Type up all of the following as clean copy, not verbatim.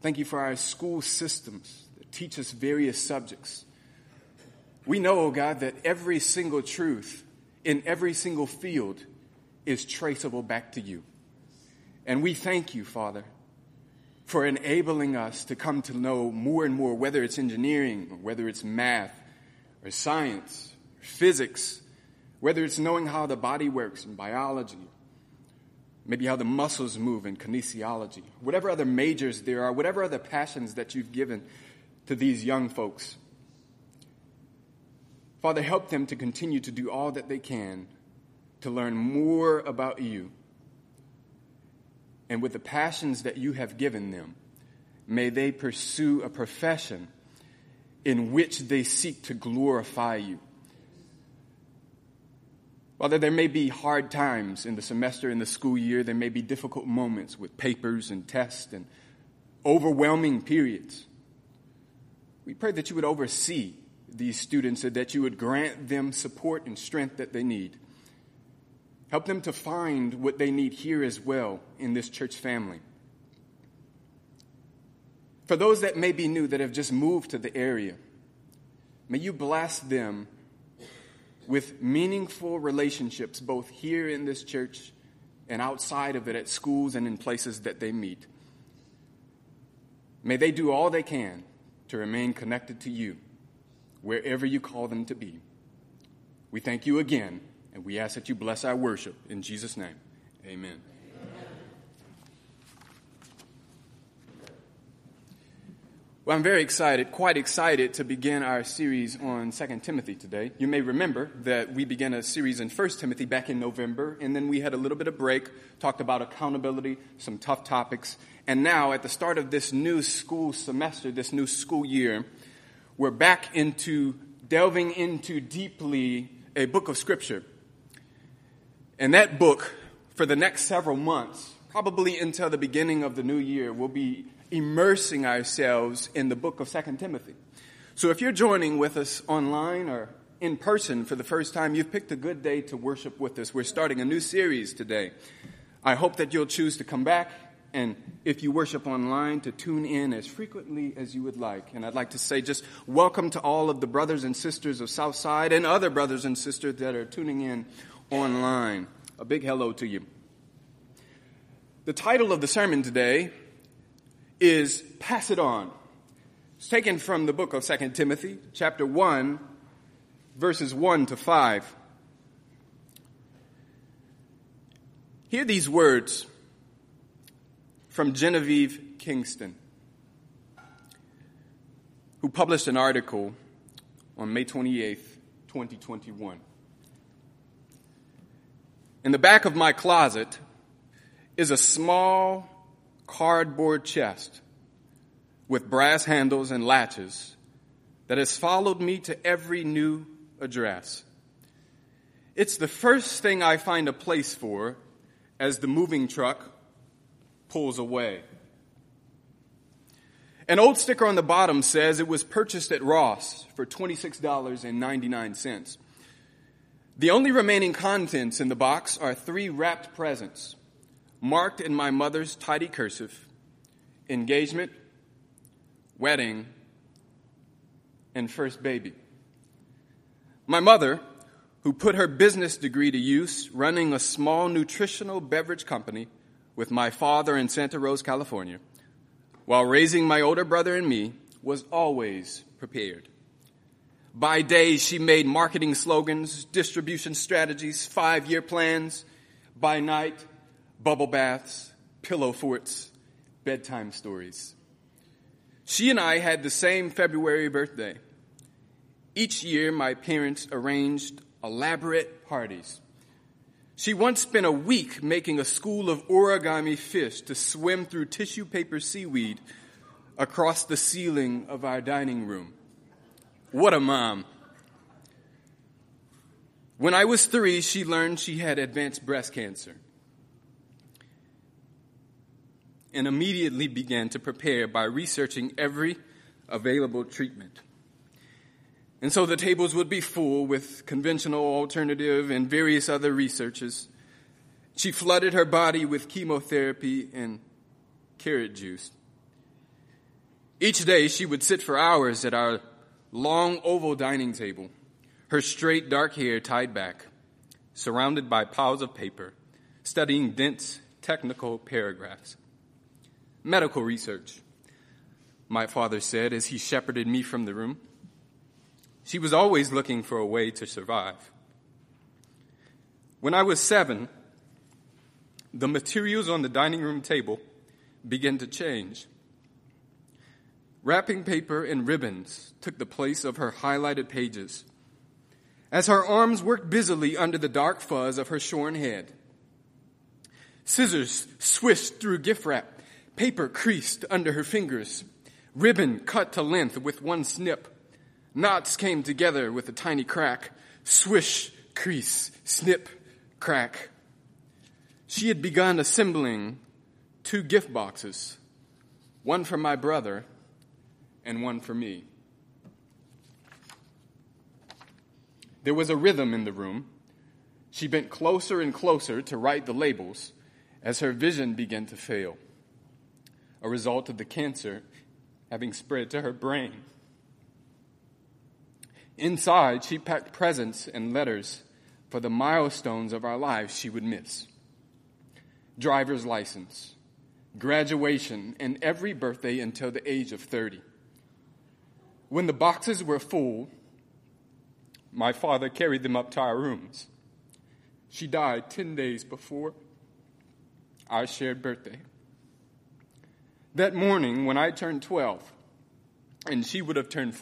Thank you for our school systems that teach us various subjects. We know, oh God, that every single truth in every single field is traceable back to you. And we thank you, Father, for enabling us to come to know more and more, whether it's engineering, or whether it's math, or science, or physics, whether it's knowing how the body works in biology, maybe how the muscles move in kinesiology, whatever other majors there are, whatever other passions that you've given to these young folks. Father, help them to continue to do all that they can to learn more about you. And with the passions that you have given them, may they pursue a profession in which they seek to glorify you. Father, there may be hard times in the semester, in the school year. There may be difficult moments with papers and tests and overwhelming periods. We pray that you would oversee these students and that you would grant them support and strength that they need. Help them to find what they need here as well in this church family. For those that may be new, that have just moved to the area, may you bless them with meaningful relationships, both here in this church and outside of it, at schools and in places that they meet. May they do all they can to remain connected to you, wherever you call them to be. We thank you again, and we ask that you bless our worship. In Jesus' name, amen. Well, I'm very excited, quite excited to begin our series on 2 Timothy today. You may remember that we began a series in 1 Timothy back in November, and then we had a little bit of break, talked about accountability, some tough topics, and now at the start of this new school semester, this new school year, we're back into delving into deeply a book of Scripture. And that book, for the next several months, probably until the beginning of the new year, will be immersing ourselves in the book of 2 Timothy. So if you're joining with us online or in person for the first time, you've picked a good day to worship with us. We're starting a new series today. I hope that you'll choose to come back, and if you worship online, to tune in as frequently as you would like. And I'd like to say just welcome to all of the brothers and sisters of Southside and other brothers and sisters that are tuning in online. A big hello to you. The title of the sermon today is Pass It On. It's taken from the book of 2 Timothy, chapter 1, verses 1 to 5. Hear these words from Genevieve Kingston, who published an article on May 28th, 2021. In the back of my closet is a small cardboard chest with brass handles and latches that has followed me to every new address. It's the first thing I find a place for as the moving truck pulls away. An old sticker on the bottom says it was purchased at Ross for $26.99. The only remaining contents in the box are 3 wrapped presents, marked in my mother's tidy cursive: engagement, wedding, and first baby. My mother, who put her business degree to use running a small nutritional beverage company with my father in Santa Rosa, California, while raising my older brother and me, was always prepared. By day, she made marketing slogans, distribution strategies, 5-year plans. By night, bubble baths, pillow forts, bedtime stories. She and I had the same February birthday. Each year, my parents arranged elaborate parties. She once spent a week making a school of origami fish to swim through tissue paper seaweed across the ceiling of our dining room. What a mom. When I was 3, she learned she had advanced breast cancer and immediately began to prepare by researching every available treatment. And so the tables would be full with conventional, alternative, and various other researches. She flooded her body with chemotherapy and carrot juice. Each day she would sit for hours at our long oval dining table, her straight dark hair tied back, surrounded by piles of paper, studying dense technical paragraphs. Medical research, my father said as he shepherded me from the room. She was always looking for a way to survive. When I was 7, the materials on the dining room table began to change. Wrapping paper and ribbons took the place of her highlighted pages, as her arms worked busily under the dark fuzz of her shorn head. Scissors swished through gift wrap, paper creased under her fingers, ribbon cut to length with one snip. Knots came together with a tiny crack, swish, crease, snip, crack. She had begun assembling 2 gift boxes, one for my brother and one for me. There was a rhythm in the room. She bent closer and closer to write the labels as her vision began to fail, a result of the cancer having spread to her brain. Inside, she packed presents and letters for the milestones of our lives she would miss. Driver's license, graduation, and every birthday until the age of 30. When the boxes were full, my father carried them up to our rooms. She died 10 days before our shared birthday. That morning, when I turned 12, and she would have turned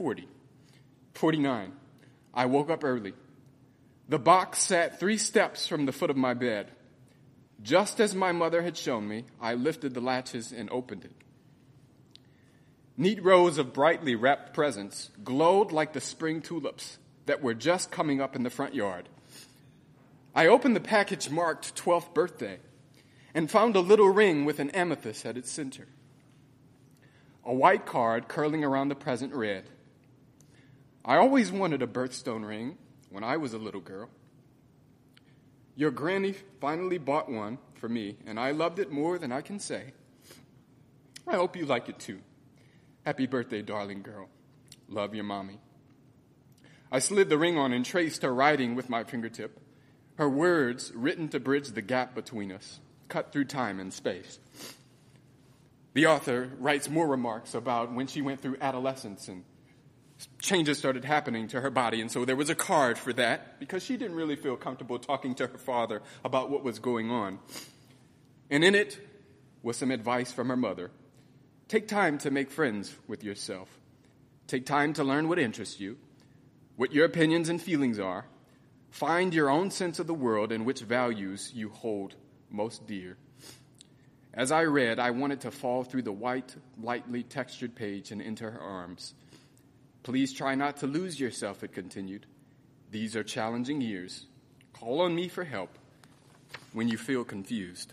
49, I woke up early. The box sat 3 steps from the foot of my bed. Just as my mother had shown me, I lifted the latches and opened it. Neat rows of brightly wrapped presents glowed like the spring tulips that were just coming up in the front yard. I opened the package marked 12th birthday and found a little ring with an amethyst at its center. A white card curling around the present read, "I always wanted a birthstone ring when I was a little girl. Your granny finally bought one for me, and I loved it more than I can say. I hope you like it too. Happy birthday, darling girl. Love, your mommy." I slid the ring on and traced her writing with my fingertip, her words written to bridge the gap between us, cut through time and space. The author writes more remarks about when she went through adolescence and changes started happening to her body, and so there was a card for that because she didn't really feel comfortable talking to her father about what was going on. And in it was some advice from her mother. Take time to make friends with yourself. Take time to learn what interests you, what your opinions and feelings are. Find your own sense of the world and which values you hold most dear. As I read, I wanted to fall through the white, lightly textured page and into her arms. Please try not to lose yourself, it continued. These are challenging years. Call on me for help when you feel confused.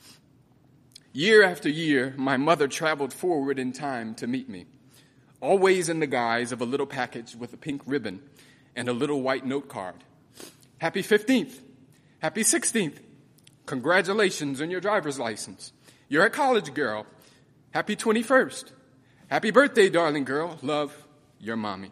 Year after year, my mother traveled forward in time to meet me, always in the guise of a little package with a pink ribbon and a little white note card. Happy 15th. Happy 16th. Congratulations on your driver's license. You're a college girl. Happy 21st. Happy birthday, darling girl. Love, your mommy.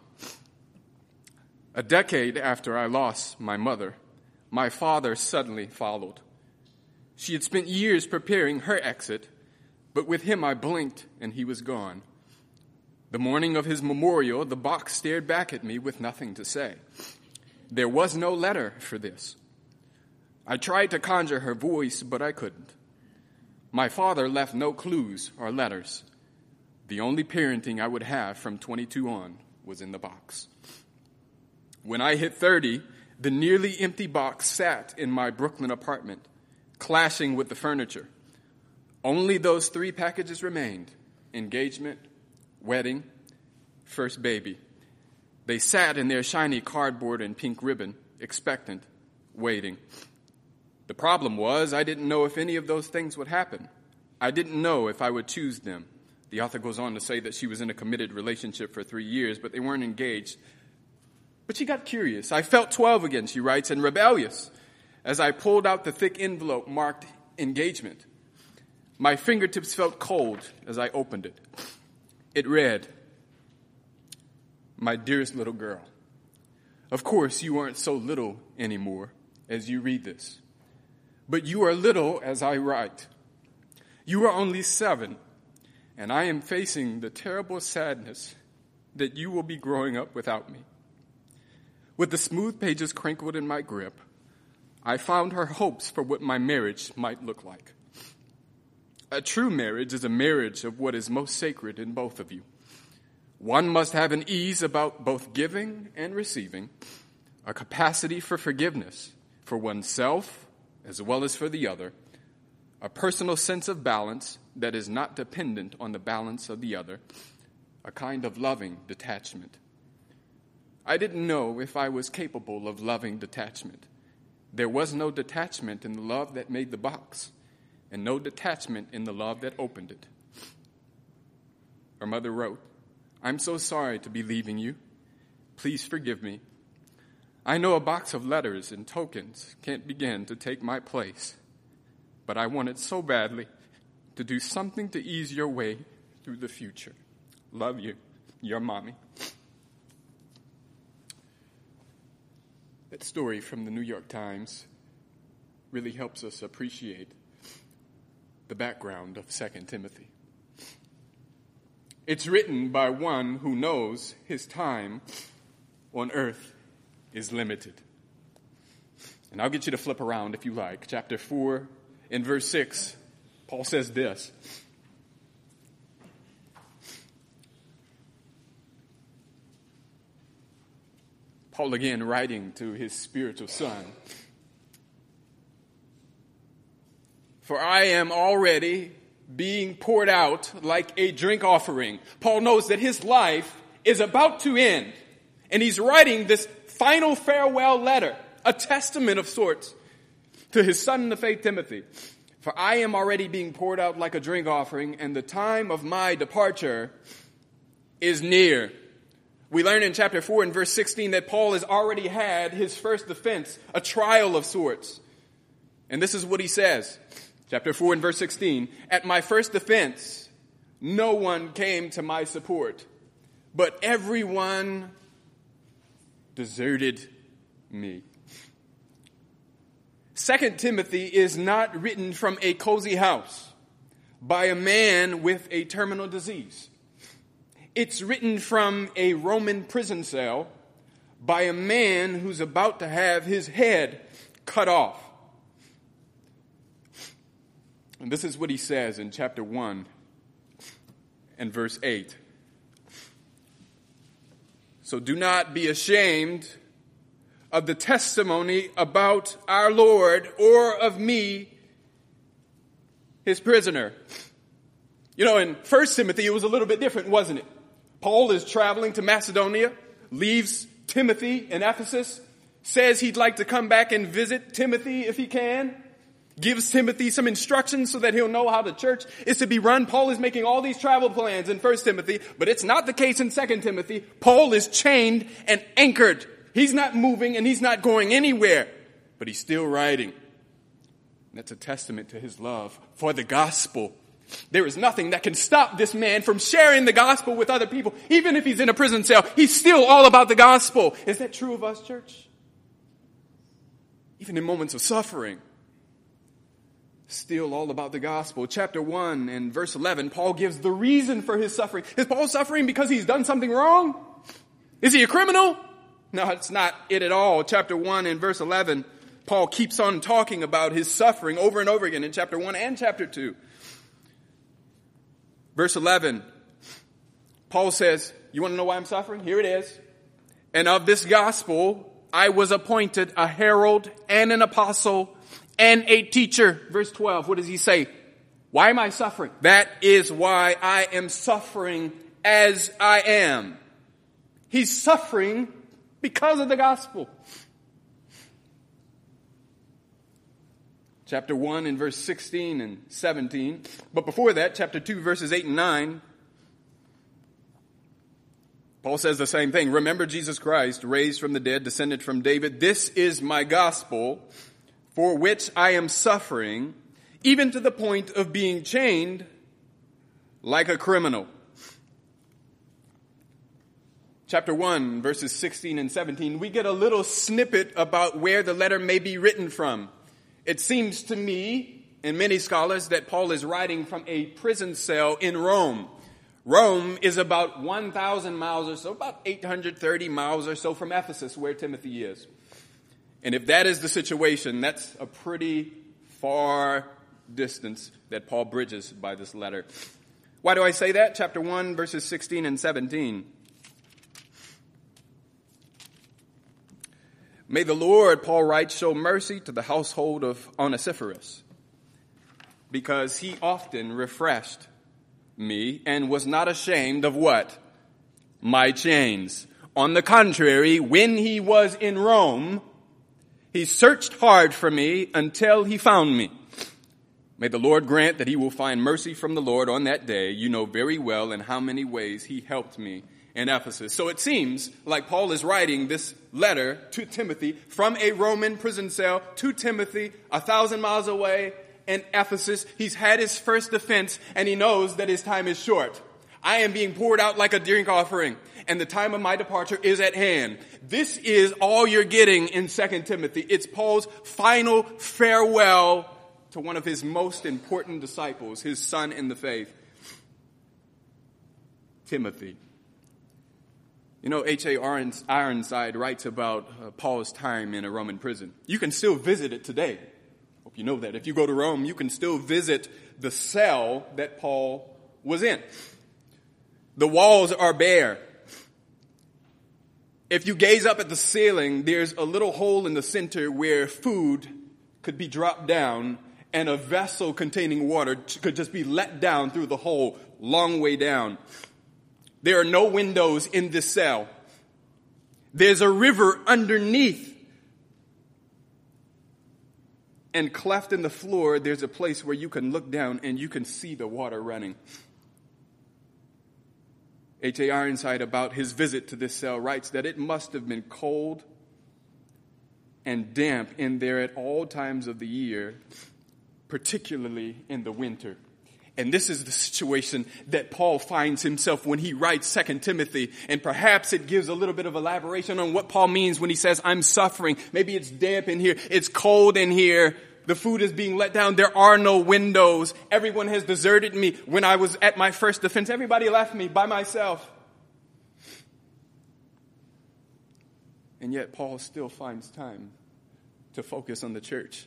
A decade after I lost my mother, my father suddenly followed. She had spent years preparing her exit, but with him I blinked and he was gone. The morning of his memorial, the box stared back at me with nothing to say. There was no letter for this. I tried to conjure her voice, but I couldn't. My father left no clues or letters. The only parenting I would have from 22 on was in the box. When I hit 30, the nearly empty box sat in my Brooklyn apartment, clashing with the furniture. Only those 3 packages remained: engagement, wedding, first baby. They sat in their shiny cardboard and pink ribbon, expectant, waiting. The problem was I didn't know if any of those things would happen. I didn't know if I would choose them. The author goes on to say that she was in a committed relationship for 3 years, but they weren't engaged. But she got curious. I felt 12 again, she writes, and rebellious as I pulled out the thick envelope marked engagement. My fingertips felt cold as I opened it. It read, "My dearest little girl, of course you aren't so little anymore as you read this, but you are little as I write. You are only 7, and I am facing the terrible sadness that you will be growing up without me." With the smooth pages crinkled in my grip, I found her hopes for what my marriage might look like. A true marriage is a marriage of what is most sacred in both of you. One must have an ease about both giving and receiving, a capacity for forgiveness for oneself as well as for the other, a personal sense of balance that is not dependent on the balance of the other, a kind of loving detachment. I didn't know if I was capable of loving detachment. There was no detachment in the love that made the box, and no detachment in the love that opened it. Her mother wrote, "I'm so sorry to be leaving you. Please forgive me. I know a box of letters and tokens can't begin to take my place, but I wanted so badly to do something to ease your way through the future. Love you, your mommy." That story from the New York Times really helps us appreciate the background of 2 Timothy. It's written by one who knows his time on earth is limited. And I'll get you to flip around if you like. Chapter 4 in verse 6, Paul says this. Paul again writing to his spiritual son. "For I am already being poured out like a drink offering." Paul knows that his life is about to end. And he's writing this final farewell letter, a testament of sorts, to his son in the faith, Timothy. "For I am already being poured out like a drink offering, and the time of my departure is near." We learn in chapter 4 and verse 16 that Paul has already had his first defense, a trial of sorts. And this is what he says. Chapter 4 and verse 16, "At my first defense, no one came to my support, but everyone deserted me." 2 Timothy is not written from a cozy house by a man with a terminal disease. It's written from a Roman prison cell by a man who's about to have his head cut off. And this is what he says in chapter 1 and verse 8. "So do not be ashamed of the testimony about our Lord or of me, his prisoner." You know, in 1 Timothy, it was a little bit different, wasn't it? Paul is traveling to Macedonia, leaves Timothy in Ephesus, says he'd like to come back and visit Timothy if he can, gives Timothy some instructions so that he'll know how the church is to be run. Paul is making all these travel plans in 1 Timothy, but it's not the case in 2 Timothy. Paul is chained and anchored. He's not moving and he's not going anywhere, but he's still writing. And that's a testament to his love for the gospel. There is nothing that can stop this man from sharing the gospel with other people. Even if he's in a prison cell, he's still all about the gospel. Is that true of us, church? Even in moments of suffering, still all about the gospel. Chapter 1 and verse 11, Paul gives the reason for his suffering. Is Paul suffering because he's done something wrong? Is he a criminal? No, it's not it at all. Chapter 1 and verse 11, Paul keeps on talking about his suffering over and over again in chapter 1 and chapter 2. Verse 11, Paul says, you want to know why I'm suffering? Here it is. "And of this gospel, I was appointed a herald and an apostle and a teacher." Verse 12, what does he say? Why am I suffering? That is why I am suffering as I am. He's suffering because of the gospel. Chapter 1 and verse 16 and 17. But before that, chapter 2, verses 8 and 9, Paul says the same thing. "Remember Jesus Christ, raised from the dead, descended from David. This is my gospel, for which I am suffering, even to the point of being chained like a criminal." chapter 1, verses 16 and 17, we get a little snippet about where the letter may be written from. It seems to me, and many scholars, that Paul is writing from a prison cell in Rome. Rome is about 1,000 miles or so, about 830 miles or so from Ephesus, where Timothy is. And if that is the situation, that's a pretty far distance that Paul bridges by this letter. Why do I say that? Chapter 1, verses 16 and 17. May the Lord, Paul writes, show mercy to the household of Onesiphorus, because he often refreshed me and was not ashamed of what? My chains. On the contrary, when he was in Rome, he searched hard for me until he found me. May the Lord grant that he will find mercy from the Lord on that day. You know very well in how many ways he helped me in Ephesus. So it seems like Paul is writing this letter to Timothy from a Roman prison cell to Timothy 1,000 miles away in Ephesus. He's had his first offense and he knows that his time is short. I am being poured out like a drink offering, and the time of my departure is at hand. This is all you're getting in 2 Timothy. It's Paul's final farewell to one of his most important disciples, his son in the faith, Timothy. You know, H.A. Ironside writes about Paul's time in a Roman prison. You can still visit it today. Hope you know that. If you go to Rome, you can still visit the cell that Paul was in. The walls are bare. If you gaze up at the ceiling, there's a little hole in the center where food could be dropped down and a vessel containing water could just be let down through the hole, long way down. There are no windows in this cell. There's a river underneath. And cleft in the floor, there's a place where you can look down and you can see the water running. H.A. Ironside, about his visit to this cell, writes that it must have been cold and damp in there at all times of the year, particularly in the winter. And this is the situation that Paul finds himself when he writes 2 Timothy. And perhaps it gives a little bit of elaboration on what Paul means when he says, I'm suffering. Maybe it's damp in here. It's cold in here. The food is being let down. There are no windows. Everyone has deserted me. When I was at my first defense, everybody left me by myself. And yet Paul still finds time to focus on the church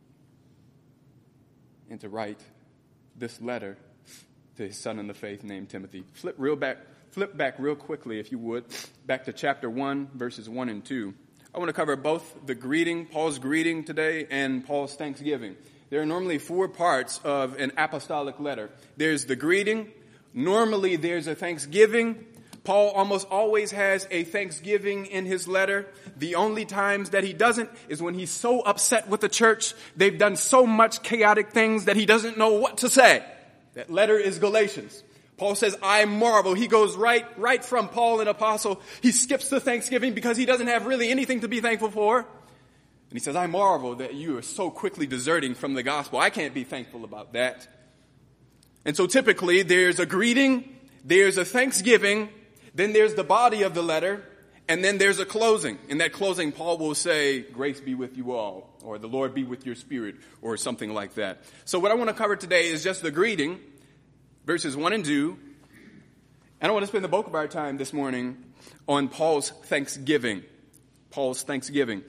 and to write this letter to his son in the faith named Timothy. Flip back real quickly, if you would, back to chapter 1, verses 1 and 2. I want to cover both the greeting, Paul's greeting today, and Paul's thanksgiving. There are normally 4 parts of an apostolic letter. There's the greeting. Normally there's a thanksgiving. Paul almost always has a thanksgiving in his letter. The only times that he doesn't is when he's so upset with the church. They've done so much chaotic things that he doesn't know what to say. That letter is Galatians. Paul says, I marvel. He goes right from Paul, an apostle. He skips the thanksgiving because he doesn't have really anything to be thankful for. And he says, I marvel that you are so quickly deserting from the gospel. I can't be thankful about that. And so typically there's a greeting, there's a thanksgiving, then there's the body of the letter, and then there's a closing. In that closing, Paul will say, grace be with you all, or the Lord be with your spirit, or something like that. So what I want to cover today is just the greeting, verses 1 and 2. And I want to spend the bulk of our time this morning on Paul's thanksgiving. Paul's thanksgiving.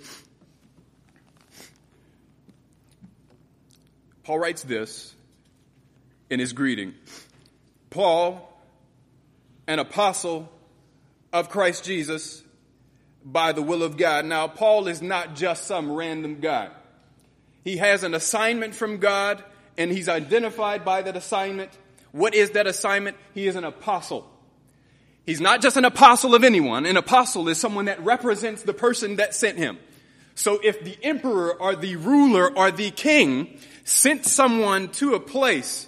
Paul writes this in his greeting. Paul, an apostle of Christ Jesus by the will of God. Now, Paul is not just some random guy. He has an assignment from God, and he's identified by that assignment. What is that assignment? He is an apostle. He's not just an apostle of anyone. An apostle is someone that represents the person that sent him. So if the emperor or the ruler or the king sent someone to a place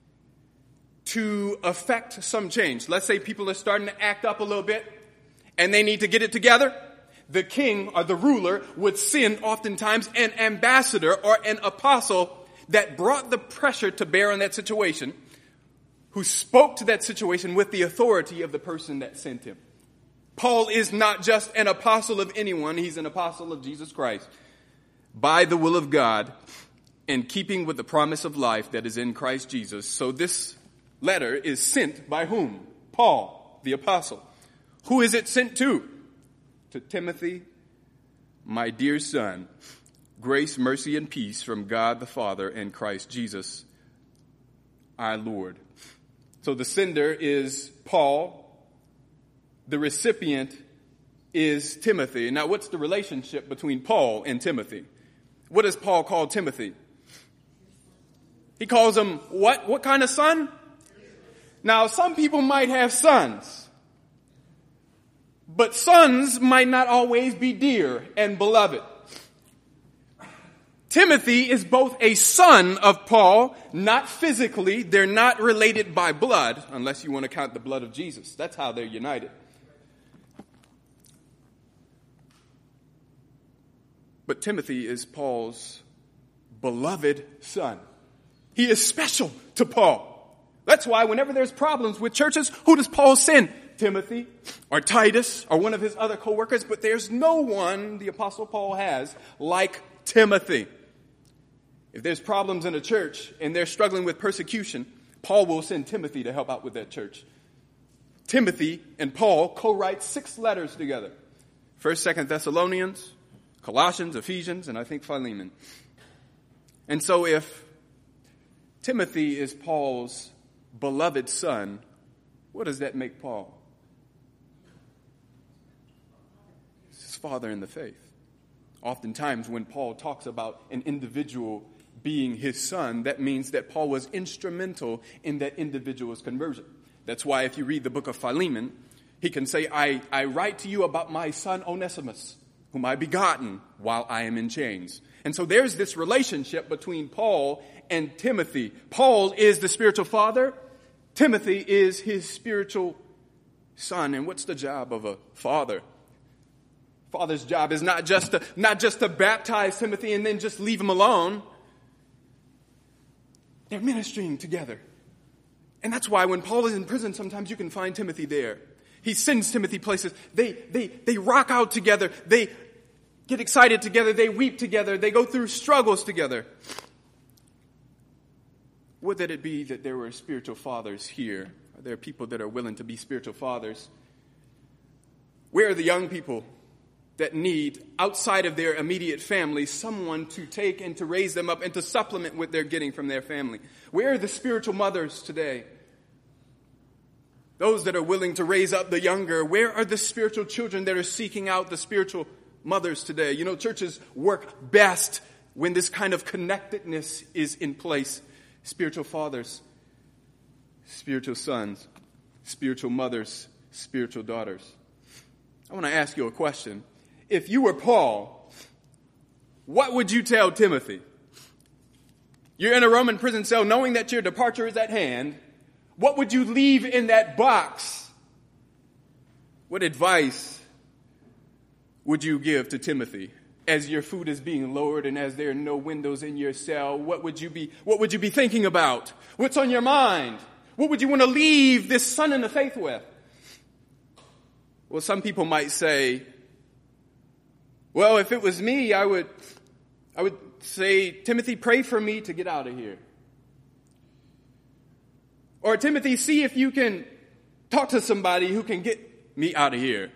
to affect some change. Let's say people are starting to act up a little bit and they need to get it together. The king or the ruler would send oftentimes an ambassador or an apostle that brought the pressure to bear on that situation, who spoke to that situation with the authority of the person that sent him. Paul is not just an apostle of anyone. He's an apostle of Jesus Christ. By the will of God, in keeping with the promise of life that is in Christ Jesus. So this letter is sent by whom? Paul, the apostle. Who is it sent to? To Timothy, my dear son. Grace, mercy, and peace from God the Father and Christ Jesus, our Lord. So the sender is Paul. The recipient is Timothy. Now, what's the relationship between Paul and Timothy? What does Paul call Timothy? He calls him what? What kind of son? Now, some people might have sons, but sons might not always be dear and beloved. Timothy is both a son of Paul, not physically. They're not related by blood, unless you want to count the blood of Jesus. That's how they're united. But Timothy is Paul's beloved son. He is special to Paul. That's why whenever there's problems with churches, who does Paul send? Timothy or Titus or one of his other co-workers. But there's no one the Apostle Paul has like Timothy. If there's problems in a church and they're struggling with persecution, Paul will send Timothy to help out with that church. Timothy and Paul co-write 6 letters together. 1st, 2nd Thessalonians, Colossians, Ephesians, and I think Philemon. And so if Timothy is Paul's beloved son, what does that make Paul? His father in the faith. Oftentimes when Paul talks about an individual being his son, that means that Paul was instrumental in that individual's conversion. That's why if you read the book of Philemon, he can say, I write to you about my son Onesimus, whom I begotten while I am in chains. And so there's this relationship between Paul and Timothy. Paul is the spiritual father. Timothy is his spiritual son. And what's the job of a father? Father's job is not just to baptize Timothy and then just leave him alone. They're ministering together. And that's why when Paul is in prison, sometimes you can find Timothy there. He sends Timothy places. They rock out together. They get excited together. They weep together. They go through struggles together. Would that it be that there were spiritual fathers here? Are there people that are willing to be spiritual fathers? Where are the young people that need, outside of their immediate family, someone to take and to raise them up and to supplement what they're getting from their family? Where are the spiritual mothers today? Those that are willing to raise up the younger. Where are the spiritual children that are seeking out the spiritual mothers today? You know, churches work best when this kind of connectedness is in place. Spiritual fathers, spiritual sons, spiritual mothers, spiritual daughters. I want to ask you a question. If you were Paul, what would you tell Timothy? You're in a Roman prison cell knowing that your departure is at hand. What would you leave in that box? What advice would you give to Timothy as your food is being lowered and as there are no windows in your cell? What would you be thinking about? What's on your mind? What would you want to leave this son in the faith with? Well, some people might say, well, if it was me, I would say, Timothy, pray for me to get out of here. Or, Timothy, see if you can talk to somebody who can get me out of here.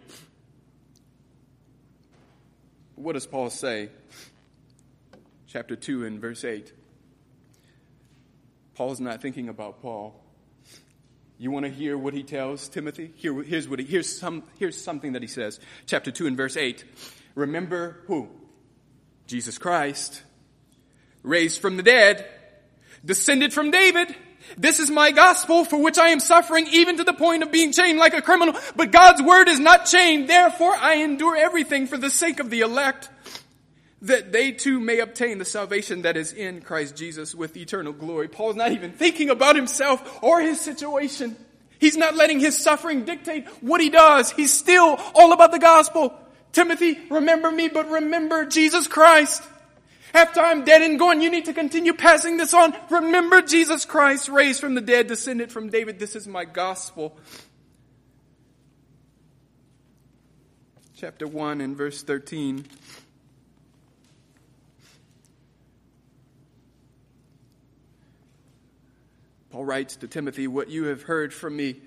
What does Paul say? Chapter 2 and verse 8. Paul's not thinking about Paul. You want to hear what he tells Timothy? Here's something that he says. Chapter 2 and verse 8. Remember who? Jesus Christ, raised from the dead, descended from David. This is my gospel for which I am suffering, even to the point of being chained like a criminal. But God's word is not chained. Therefore, I endure everything for the sake of the elect, that they too may obtain the salvation that is in Christ Jesus with eternal glory. Paul's not even thinking about himself or his situation. He's not letting his suffering dictate what he does. He's still all about the gospel. Timothy, remember me, but remember Jesus Christ. After I'm dead and gone, you need to continue passing this on. Remember Jesus Christ, raised from the dead, descended from David. This is my gospel. chapter 1 and verse 13. Paul writes to Timothy, "What you have heard from me,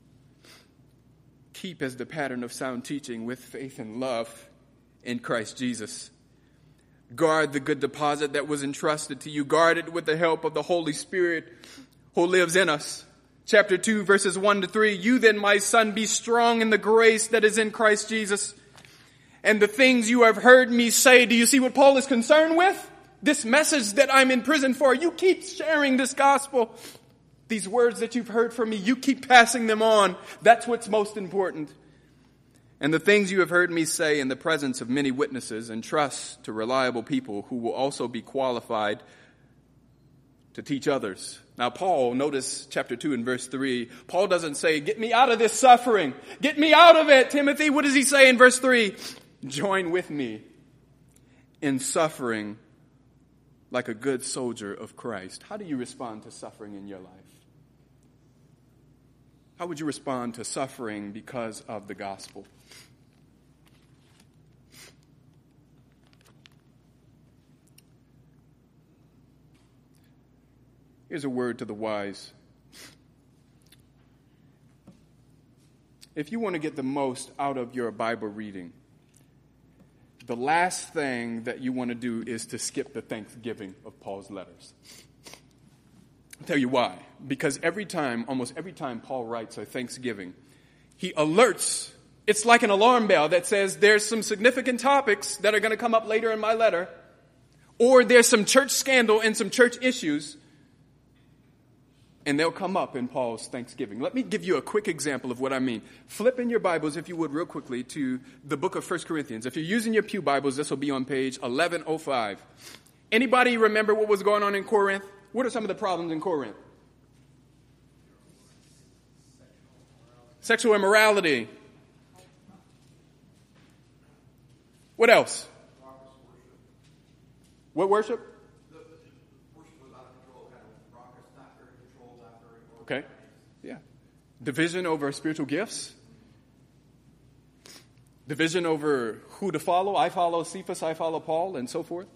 keep as the pattern of sound teaching with faith and love in Christ Jesus. Guard the good deposit that was entrusted to you. Guard it with the help of the Holy Spirit who lives in us." Chapter 2, verses 1 to 3. "You then, my son, be strong in the grace that is in Christ Jesus. And the things you have heard me say," do you see what Paul is concerned with? This message that I'm in prison for. You keep sharing this gospel. These words that you've heard from me, you keep passing them on. That's what's most important. "And the things you have heard me say in the presence of many witnesses, entrust to reliable people who will also be qualified to teach others." Now, Paul, notice chapter 2 and verse 3. Paul doesn't say, "Get me out of this suffering. Get me out of it, Timothy." What does he say in verse 3? "Join with me in suffering like a good soldier of Christ." How do you respond to suffering in your life? How would you respond to suffering because of the gospel? Here's a word to the wise. If you want to get the most out of your Bible reading, the last thing that you want to do is to skip the Thanksgiving of Paul's letters. I'll tell you why. Because almost every time Paul writes a Thanksgiving, he alerts. It's like an alarm bell that says there's some significant topics that are going to come up later in my letter, or there's some church scandal and some church issues, and they'll come up in Paul's Thanksgiving. Let me give you a quick example of what I mean. Flip in your Bibles, if you would, real quickly, to the book of 1 Corinthians. If you're using your pew Bibles, this will be on page 1105. Anybody remember what was going on in Corinth? What are some of the problems in Corinth? Sexual immorality. What else? What worship? Okay. Yeah. Division over spiritual gifts. Division over who to follow. I follow Cephas, I follow Paul, and so forth.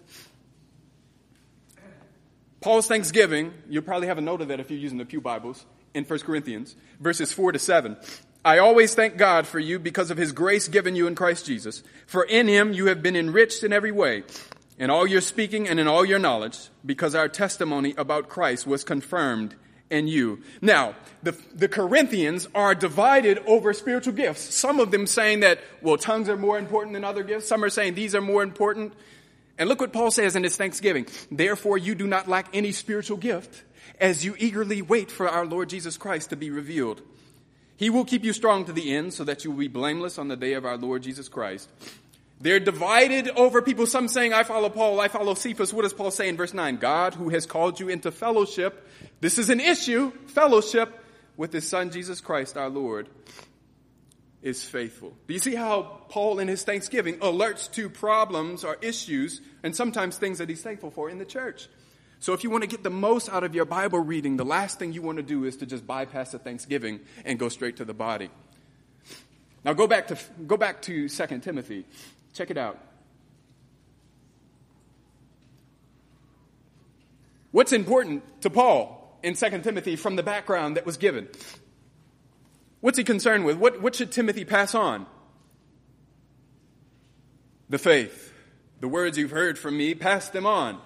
Paul's Thanksgiving, you'll probably have a note of that if you're using the pew Bibles, in 1 Corinthians, verses 4 to 7. "I always thank God for you because of his grace given you in Christ Jesus. For in him you have been enriched in every way, in all your speaking and in all your knowledge, because our testimony about Christ was confirmed in you." Now, the Corinthians are divided over spiritual gifts. Some of them saying that, well, tongues are more important than other gifts. Some are saying these are more important. And look what Paul says in his Thanksgiving. "Therefore you do not lack any spiritual gift, as you eagerly wait for our Lord Jesus Christ to be revealed. He will keep you strong to the end, so that you will be blameless on the day of our Lord Jesus Christ." They're divided over people, some saying, "I follow Paul, I follow Cephas." What does Paul say in verse 9? "God, who has called you into fellowship," this is an issue, fellowship, "with his Son Jesus Christ our Lord, is faithful." Do you see how Paul in his Thanksgiving alerts to problems or issues and sometimes things that he's thankful for in the church? So if you want to get the most out of your Bible reading, the last thing you want to do is to just bypass the Thanksgiving and go straight to the body. Now go back to 2 Timothy. Check it out. What's important to Paul in 2 Timothy from the background that was given? What's he concerned with? What should Timothy pass on? The faith. The words you've heard from me, pass them on.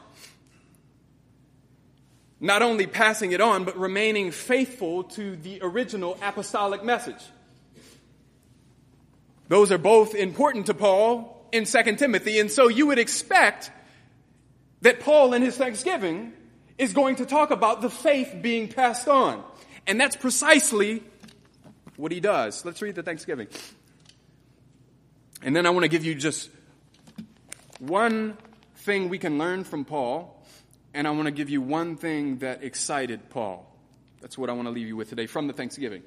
Not only passing it on, but remaining faithful to the original apostolic message. Those are both important to Paul in 2 Timothy, and so you would expect that Paul in his Thanksgiving is going to talk about the faith being passed on. And that's precisely what he does. Let's read the Thanksgiving. And then I want to give you just one thing we can learn from Paul, and I want to give you one thing that excited Paul. That's what I want to leave you with today from the Thanksgiving.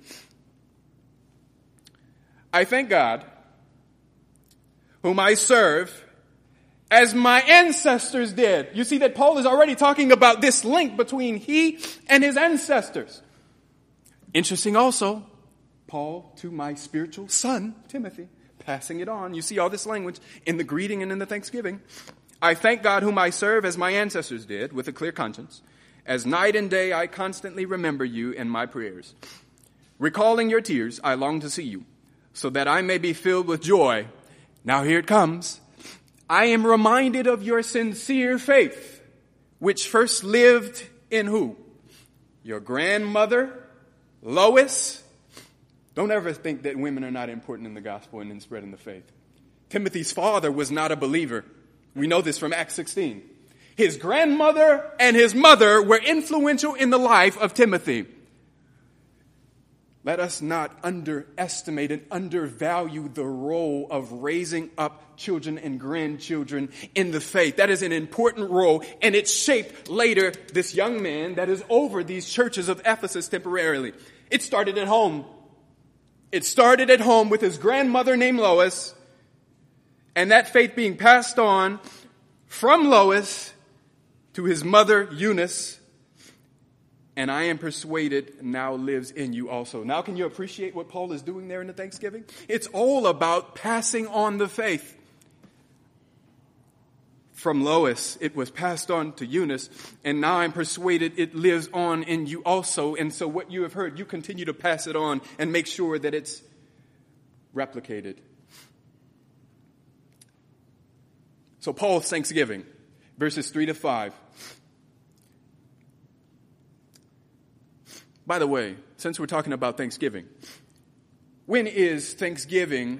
"I thank God, whom I serve, as my ancestors did." You see that Paul is already talking about this link between he and his ancestors. Interesting also, "Paul, to my spiritual son, Timothy, passing it on. You see all this language in the greeting and in the thanksgiving. I thank God whom I serve as my ancestors did, with a clear conscience. As night and day I constantly remember you in my prayers. Recalling your tears, I long to see you, so that I may be filled with joy. Now here it comes. I am reminded of your sincere faith, which first lived in who? Your grandmother, Lois. Don't ever think that women are not important in the gospel and in spreading the faith. Timothy's father was not a believer. We know this from Acts 16. His grandmother and his mother were influential in the life of Timothy. Let us not underestimate and undervalue the role of raising up children and grandchildren in the faith. That is an important role, and it shaped later this young man that is over these churches of Ephesus temporarily. It started at home. It started at home with his grandmother named Lois, and that faith being passed on from Lois to his mother Eunice, and I am persuaded now lives in you also. Now can you appreciate what Paul is doing there in the Thanksgiving? It's all about passing on the faith. From Lois, it was passed on to Eunice, and now I'm persuaded it lives on in you also. And so what you have heard, you continue to pass it on and make sure that it's replicated. So Paul's thanksgiving, verses 3 to 5. By the way, since we're talking about Thanksgiving, when is Thanksgiving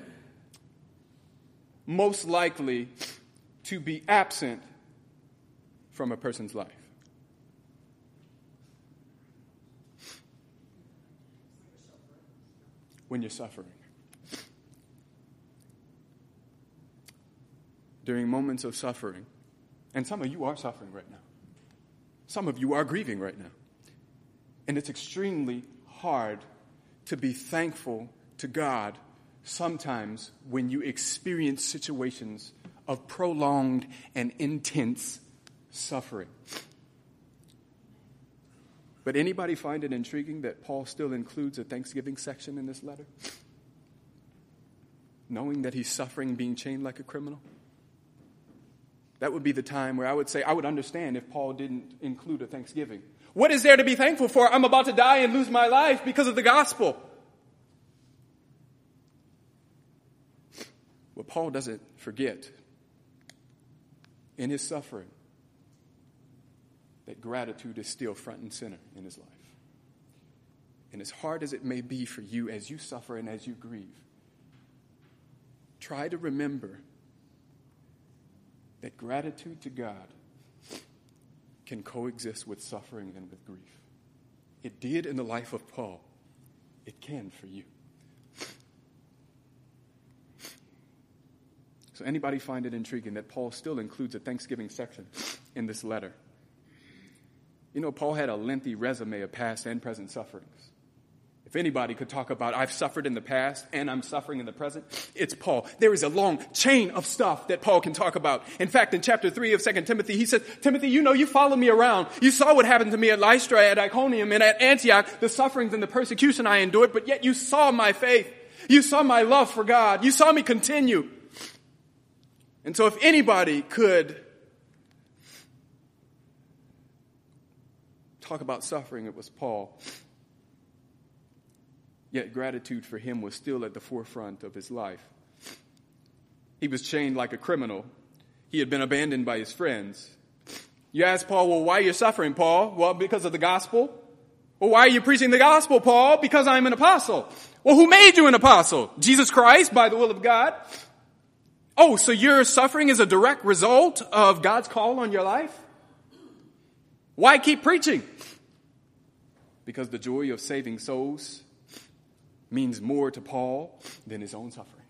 most likely to be absent from a person's life? When you're suffering. During moments of suffering. And some of you are suffering right now. Some of you are grieving right now. And it's extremely hard to be thankful to God sometimes when you experience situations of prolonged and intense suffering. But anybody find it intriguing that Paul still includes a Thanksgiving section in this letter? Knowing that he's suffering, being chained like a criminal? That would be the time where I would say I would understand if Paul didn't include a Thanksgiving. What is there to be thankful for? I'm about to die and lose my life because of the gospel. Well, Paul doesn't forget in his suffering that gratitude is still front and center in his life. And as hard as it may be for you as you suffer and as you grieve, try to remember that gratitude to God can coexist with suffering and with grief. It did in the life of Paul. It can for you. So anybody find it intriguing that Paul still includes a Thanksgiving section in this letter? You know, Paul had a lengthy resume of past and present sufferings. If anybody could talk about, I've suffered in the past and I'm suffering in the present, it's Paul. There is a long chain of stuff that Paul can talk about. In fact, in chapter 3 of 2 Timothy, he says, Timothy, you know, you followed me around. You saw what happened to me at Lystra, at Iconium, and at Antioch, the sufferings and the persecution I endured, but yet you saw my faith. You saw my love for God. You saw me continue. And so if anybody could talk about suffering, it was Paul. Yet gratitude for him was still at the forefront of his life. He was chained like a criminal. He had been abandoned by his friends. You ask Paul, well, why are you suffering, Paul? Well, because of the gospel. Well, why are you preaching the gospel, Paul? Because I'm an apostle. Well, who made you an apostle? Jesus Christ, by the will of God. Oh, so your suffering is a direct result of God's call on your life? Why keep preaching? Because the joy of saving souls means more to Paul than his own suffering.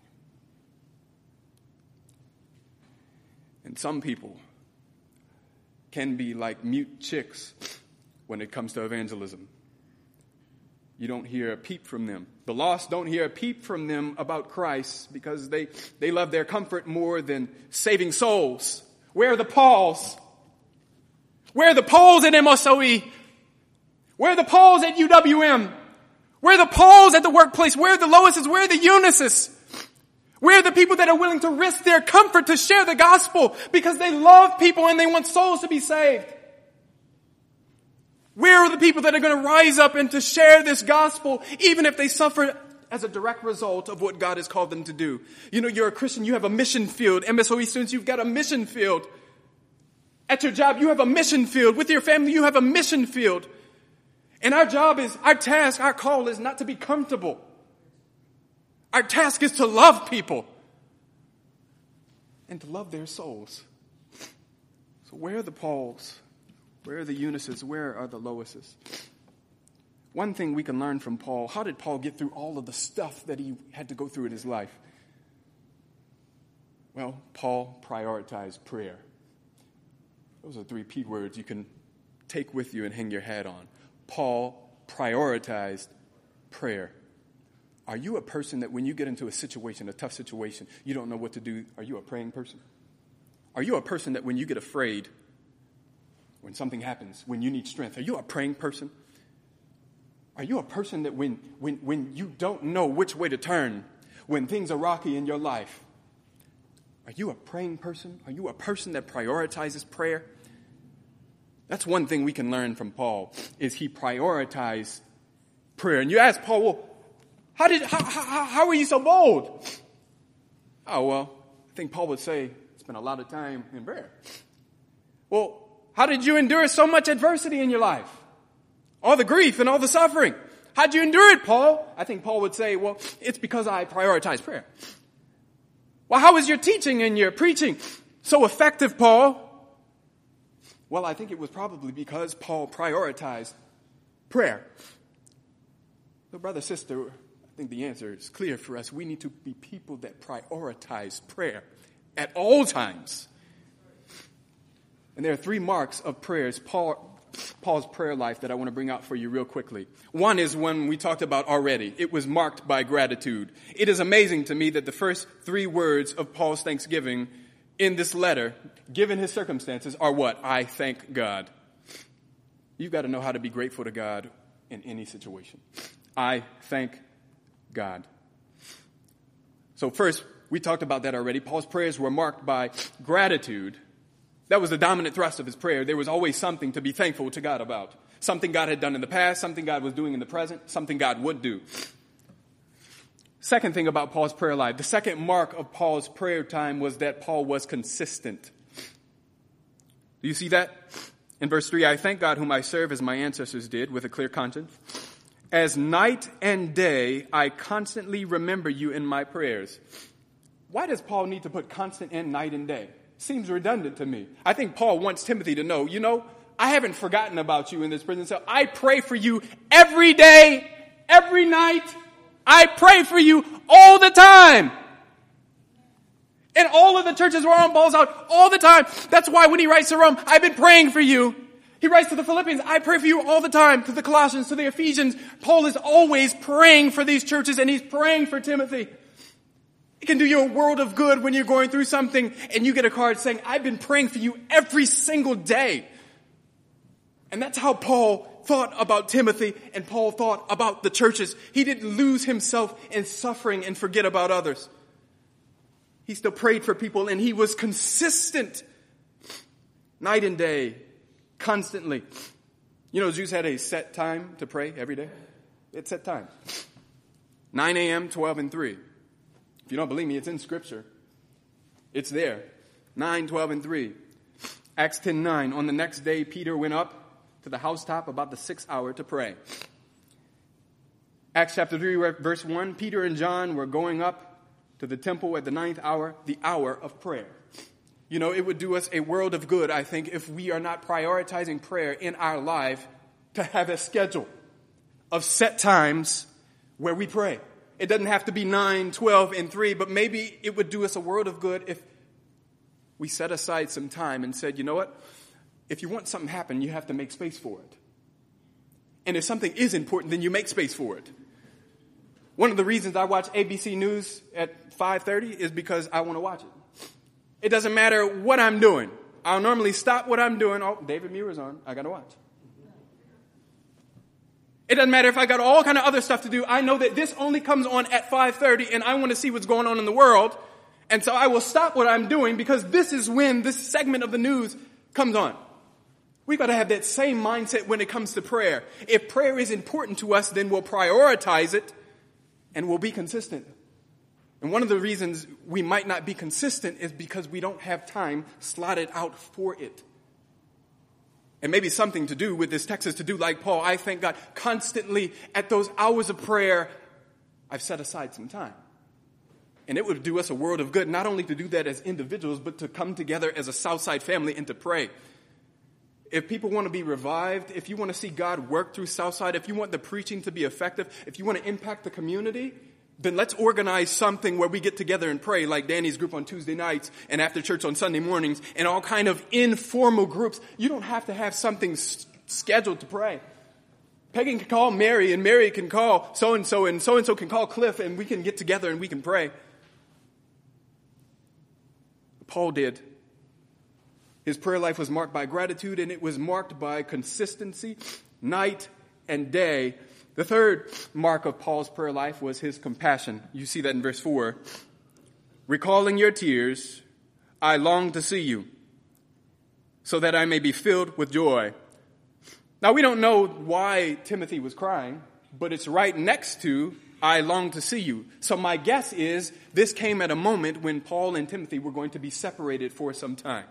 And some people can be like mute chicks when it comes to evangelism. You don't hear a peep from them. The lost don't hear a peep from them about Christ because they love their comfort more than saving souls. Where are the Pauls? Where are the Pauls at MSOE? Where are the Pauls at UWM? Where are the Pauls at the workplace? Where are the Loises? Where are the Eunices? Where are the people that are willing to risk their comfort to share the gospel because they love people and they want souls to be saved? Where are the people that are going to rise up and to share this gospel even if they suffer as a direct result of what God has called them to do? You know, you're a Christian, you have a mission field. MSOE students, you've got a mission field. At your job, you have a mission field. With your family, you have a mission field. And our task, our call is not to be comfortable. Our task is to love people and to love their souls. So where are the Pauls? Where are the Eunices? Where are the Loises? One thing we can learn from Paul, how did Paul get through all of the stuff that he had to go through in his life? Well, Paul prioritized prayer. Those are 3 P words you can take with you and hang your hat on. Paul prioritized prayer. Are you a person that when you get into a situation, a tough situation, you don't know what to do? Are you a praying person? Are you a person that when you get afraid, when something happens, when you need strength, are you a praying person? Are you a person that when you don't know which way to turn, when things are rocky in your life, are you a praying person? Are you a person that prioritizes prayer? That's one thing we can learn from Paul, is he prioritized prayer. And you ask Paul, well, how were you so bold? Oh, well, I think Paul would say, spend a lot of time in prayer. Well, how did you endure so much adversity in your life? All the grief and all the suffering. How'd you endure it, Paul? I think Paul would say, well, it's because I prioritize prayer. Well, how was your teaching and your preaching so effective, Paul? Well, I think it was probably because Paul prioritized prayer. So, brother, sister, I think the answer is clear for us. We need to be people that prioritize prayer at all times. And there are 3 marks of prayers, Paul's prayer life, that I want to bring out for you real quickly. One is one we talked about already. It was marked by gratitude. It is amazing to me that the first 3 words of Paul's thanksgiving in this letter, given his circumstances, are what? I thank God. You've got to know how to be grateful to God in any situation. I thank God. So first, we talked about that already. Paul's prayers were marked by gratitude. That was the dominant thrust of his prayer. There was always something to be thankful to God about. Something God had done in the past, something God was doing in the present, something God would do. Second thing about Paul's prayer life, the second mark of Paul's prayer time was that Paul was consistent. Do you see that? In verse 3, I thank God whom I serve as my ancestors did with a clear conscience. As night and day, I constantly remember you in my prayers. Why does Paul need to put constant in night and day? Seems redundant to me. I think Paul wants Timothy to know, I haven't forgotten about you in this prison cell. I pray for you every day, every night. I pray for you all the time. And all of the churches were on Paul's out all the time. That's why when he writes to Rome, I've been praying for you. He writes to the Philippians, I pray for you all the time. To the Colossians, to the Ephesians, Paul is always praying for these churches, and he's praying for Timothy. It can do you a world of good when you're going through something and you get a card saying, I've been praying for you every single day. And that's how Paul thought about Timothy, and Paul thought about the churches. He didn't lose himself in suffering and forget about others. He still prayed for people, and he was consistent night and day, constantly. Jews had a set time to pray every day. It's set time. 9 a.m., 12, and 3. If you don't believe me, it's in Scripture. It's there. 9, 12, and 3. Acts 10:9. On the next day, Peter went up to the housetop about the 6th hour to pray. Acts chapter 3, verse 1. Peter and John were going up to the temple at the 9th hour, the hour of prayer. It would do us a world of good, I think, if we are not prioritizing prayer in our life to have a schedule of set times where we pray. It doesn't have to be 9, 12, and 3, but maybe it would do us a world of good if we set aside some time and said, you know what? If you want something to happen, you have to make space for it. And if something is important, then you make space for it. One of the reasons I watch ABC News at 5:30 is because I want to watch it. It doesn't matter what I'm doing. I'll normally stop what I'm doing. Oh, David Muir's on. I got to watch. It doesn't matter if I got all kind of other stuff to do. I know that this only comes on at 5:30 and I want to see what's going on in the world. And so I will stop what I'm doing because this is when this segment of the news comes on. We've got to have that same mindset when it comes to prayer. If prayer is important to us, then we'll prioritize it and we'll be consistent. And one of the reasons we might not be consistent is because we don't have time slotted out for it. And maybe something to do with this text is to do like Paul. I thank God constantly at those hours of prayer, I've set aside some time. And it would do us a world of good, not only to do that as individuals, but to come together as a Southside family and to pray. If people want to be revived, if you want to see God work through Southside, if you want the preaching to be effective, if you want to impact the community, then let's organize something where we get together and pray, like Danny's group on Tuesday nights and after church on Sunday mornings, and all kind of informal groups. You don't have to have something scheduled to pray. Peggy can call Mary, and Mary can call so-and-so, and so-and-so can call Cliff, and we can get together and we can pray. Paul did. His prayer life was marked by gratitude, and it was marked by consistency, night and day. The third mark of Paul's prayer life was his compassion. You see that in verse 4. Recalling your tears, I long to see you, so that I may be filled with joy. Now, we don't know why Timothy was crying, but it's right next to, I long to see you. So my guess is this came at a moment when Paul and Timothy were going to be separated for some time.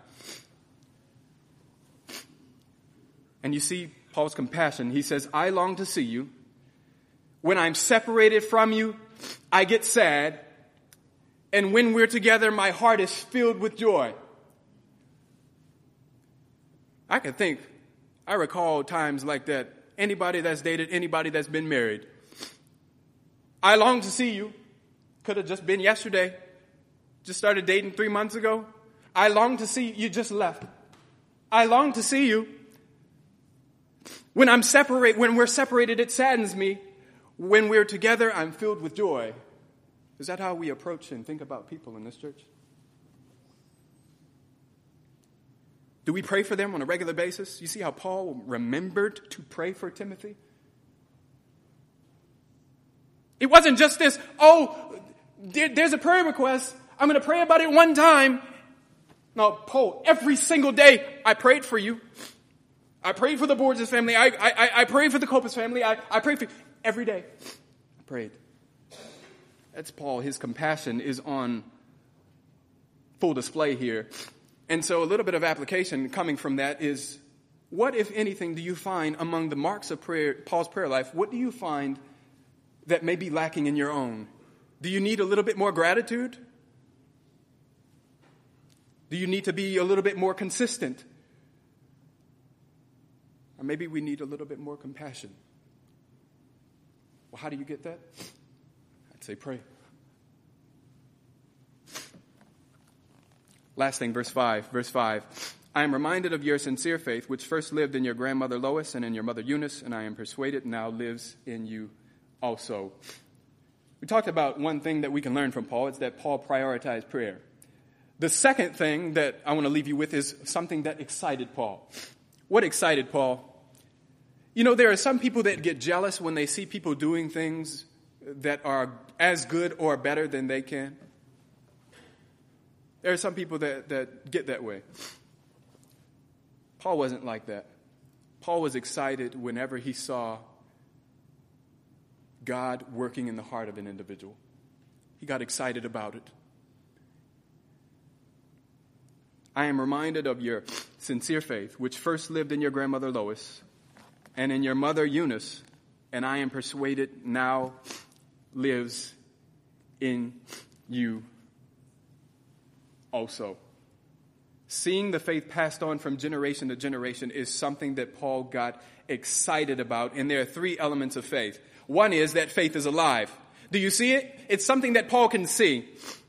And you see Paul's compassion. He says, I long to see you. When I'm separated from you, I get sad. And when we're together, my heart is filled with joy. I recall times like that. Anybody that's dated, anybody that's been married. I long to see you. Could have just been yesterday. Just started dating 3 months ago. I long to see you. You just left. I long to see you. When we're separated, it saddens me. When we're together, I'm filled with joy. Is that how we approach and think about people in this church? Do we pray for them on a regular basis? You see how Paul remembered to pray for Timothy? It wasn't just this, there's a prayer request. I'm going to pray about it one time. No, Paul, every single day I prayed for you. I prayed for the Borges family. I prayed for the Copus family. I prayed for you. Every day I prayed. That's Paul. His compassion is on full display here. And so a little bit of application coming from that is, what, if anything, do you find among the marks of prayer, Paul's prayer life, what do you find that may be lacking in your own? Do you need a little bit more gratitude? Do you need to be a little bit more consistent? Or maybe we need a little bit more compassion. Well, how do you get that? I'd say pray. Last thing, verse 5. I am reminded of your sincere faith, which first lived in your grandmother Lois and in your mother Eunice, and I am persuaded now lives in you also. We talked about one thing that we can learn from Paul. It's that Paul prioritized prayer. The second thing that I want to leave you with is something that excited Paul. What excited Paul? You know, there are some people that get jealous when they see people doing things that are as good or better than they can. There are some people that get that way. Paul wasn't like that. Paul was excited whenever he saw God working in the heart of an individual. He got excited about it. I am reminded of your sincere faith, which first lived in your grandmother Lois and in your mother Eunice, and I am persuaded now lives in you also. Seeing the faith passed on from generation to generation is something that Paul got excited about, and there are three elements of faith. One is that faith is alive. Do you see it? It's something that Paul can see.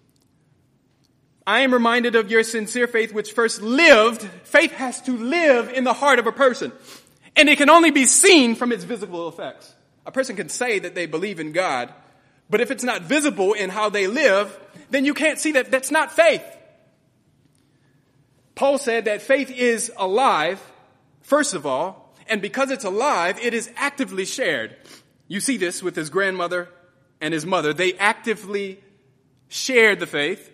I am reminded of your sincere faith, which first lived. Faith has to live in the heart of a person. And it can only be seen from its visible effects. A person can say that they believe in God, but if it's not visible in how they live, then you can't see that. That's not faith. Paul said that faith is alive, first of all, And because it's alive, it is actively shared. You see this with his grandmother and his mother. They actively shared the faith.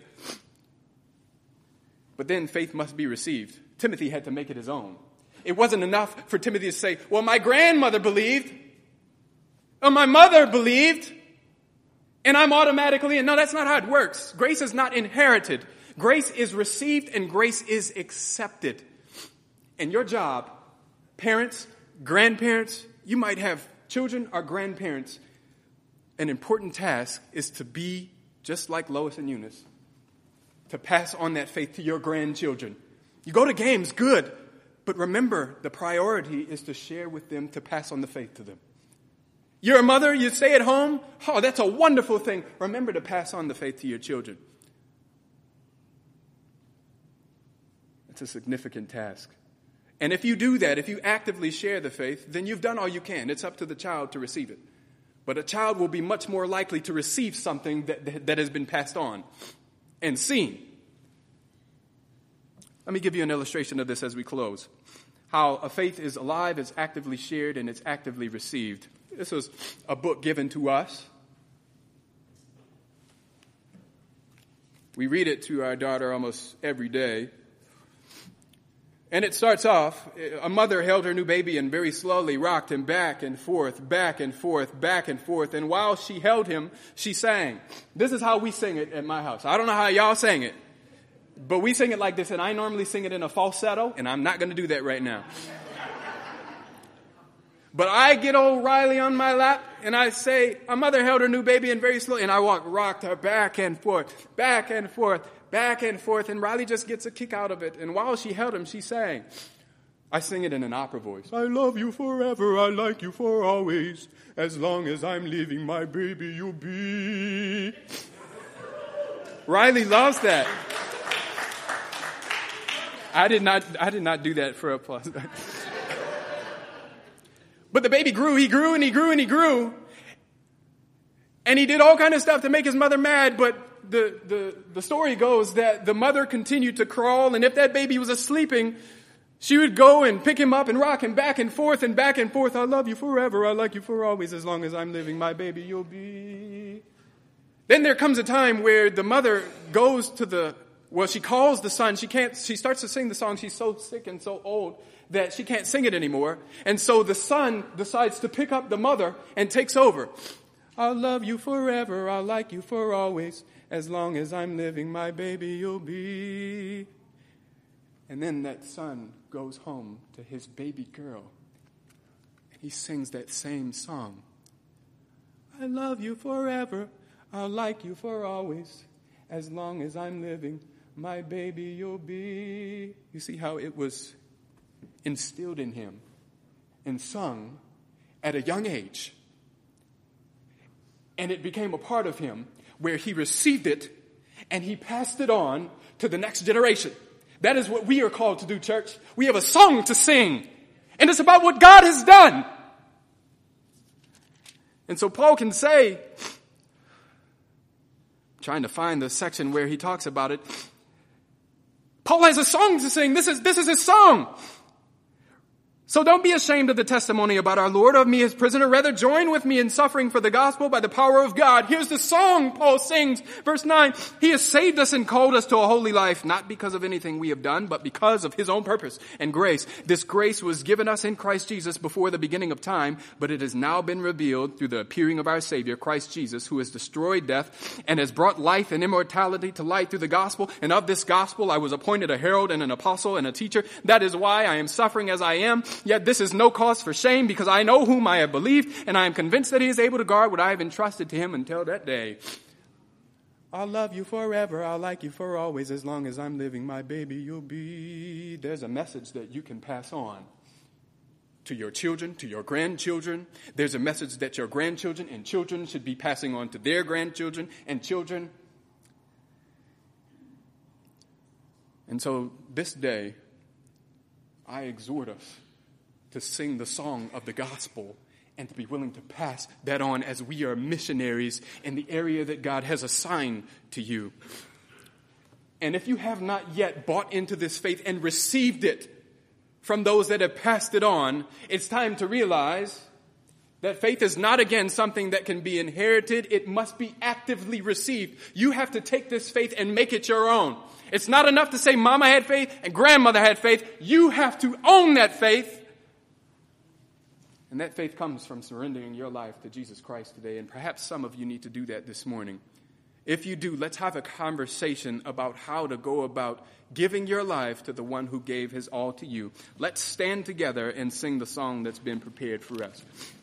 But then faith must be received. Timothy had to make it his own. It wasn't enough for Timothy to say, well, my grandmother believed, or my mother believed, and I'm automatically, and no, that's not how it works. Grace is not inherited. Grace is received and grace is accepted. And your job, parents, grandparents, you might have children or grandparents, an important task is to be just like Lois and Eunice, to pass on that faith to your grandchildren. You go to games, good. But remember, the priority is to share with them, to pass on the faith to them. You're a mother, you stay at home. Oh, that's a wonderful thing. Remember to pass on the faith to your children. It's a significant task. And if you do that, if you actively share the faith, then you've done all you can. It's up to the child to receive it. But a child will be much more likely to receive something that has been passed on and seen. Let me give you an illustration of this as we close. How a faith is alive, it's actively shared, and it's actively received. This was a book given to us. We read it to our daughter almost every day. And it starts off, a mother held her new baby and very slowly rocked him back and forth, back and forth, back and forth. And while she held him, she sang. This is how we sing it at my house. I don't know how y'all sang it. But we sing it like this, and I normally sing it in a falsetto, and I'm not going to do that right now. But I get old Riley on my lap, and I say, a mother held her new baby and very slowly, and I rocked her back and forth, back and forth, back and forth, and Riley just gets a kick out of it. And while she held him, she sang. I sing it in an opera voice. I love you forever, I like you for always. As long as I'm living, my baby you'll be. Riley loves that. I did not do that for applause. But the baby grew, he grew, and he grew, and he grew. And he did all kind of stuff to make his mother mad, but the story goes that the mother continued to crawl, and if that baby was sleeping, she would go and pick him up and rock him back and forth and back and forth. I love you forever, I like you for always, as long as I'm living, my baby you'll be. Then there comes a time where the mother goes to she calls the son. She starts to sing the song. She's so sick and so old that she can't sing it anymore. And so the son decides to pick up the mother and takes over. I'll love you forever. I'll like you for always. As long as I'm living, my baby you'll be. And then that son goes home to his baby girl. And he sings that same song. I love you forever. I'll like you for always. As long as I'm living, my baby you'll be. You see how it was instilled in him and sung at a young age. And it became a part of him where he received it and he passed it on to the next generation. That is what we are called to do, church. We have a song to sing. And it's about what God has done. And so Paul can say, trying to find the section where he talks about it. Paul has a song to sing. This is his song. So don't be ashamed of the testimony about our Lord, of me his prisoner. Rather join with me in suffering for the gospel by the power of God. Here's the song Paul sings. Verse 9. He has saved us and called us to a holy life, not because of anything we have done, but because of his own purpose and grace. This grace was given us in Christ Jesus before the beginning of time, but it has now been revealed through the appearing of our Savior, Christ Jesus, who has destroyed death and has brought life and immortality to light through the gospel. And of this gospel I was appointed a herald and an apostle and a teacher. That is why I am suffering as I am. Yet this is no cause for shame, because I know whom I have believed, and I am convinced that he is able to guard what I have entrusted to him until that day. I'll love you forever. I'll like you for always. As long as I'm living, my baby you'll be. There's a message that you can pass on to your children, to your grandchildren. There's a message that your grandchildren and children should be passing on to their grandchildren and children. And so this day, I exhort us to sing the song of the gospel and to be willing to pass that on as we are missionaries in the area that God has assigned to you. And if you have not yet bought into this faith and received it, from those that have passed it on, it's time to realize that faith is not, again, something that can be inherited. It must be actively received. You have to take this faith and make it your own. It's not enough to say mama had faith and grandmother had faith. You have to own that faith. And that faith comes from surrendering your life to Jesus Christ today. And perhaps some of you need to do that this morning. If you do, let's have a conversation about how to go about giving your life to the one who gave his all to you. Let's stand together and sing the song that's been prepared for us.